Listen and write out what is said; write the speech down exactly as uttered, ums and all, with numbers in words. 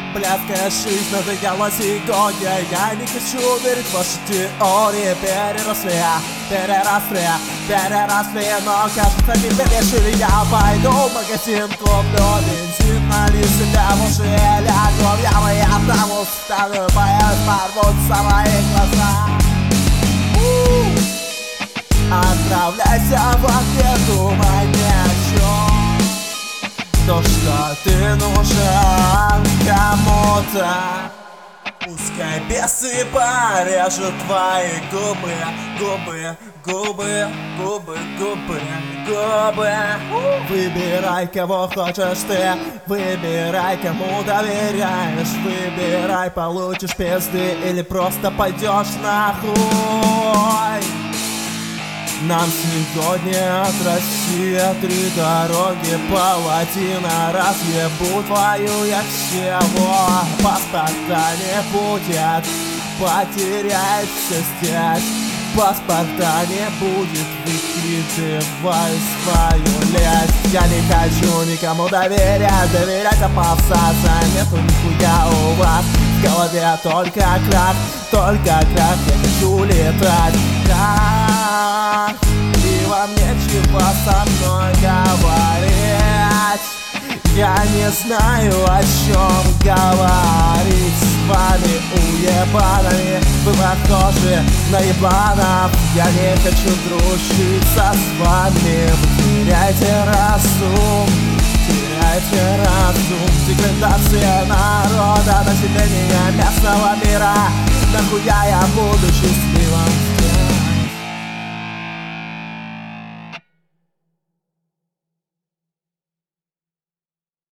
Блядская жизнь надоела сегодня. Я не хочу верить в ваши теории. Переросли, переросли, переросли. Но кажется, теперь решили, я пойду в магазин, куплю бензин, налью себя в уши, лягу в яму, я там устану, боюсь, порвутся мои глаза. Отправляйся в окне, думай ни о чем. То, что ты нужен кому-то. Пускай бесы порежут твои губы, губы, губы, губы, губы, губы. Выбирай, кого хочешь ты, выбирай, кому доверяешь. Выбирай, получишь пизды или просто пойдешь нахуй. Нам сегодня от России три дороги, палатина, разъебу твою я всего. Паспорта не будет, потеряется здесь. Паспорта не будет, выкидывай свою лесть. Я не хочу никому доверять, доверять опасаться. Нету нихуя у вас в голове, только крах, только крах. Я хочу летать, как и вам нечего со мной говорить. Я не знаю, о чем говорить с вами, уебанами. Вы похожи на ебанов. Я не хочу дружиться с вами. Вы теряете разум, теряете разум. Деградация народа, населения местного мира. Нахуя я буду счастлив?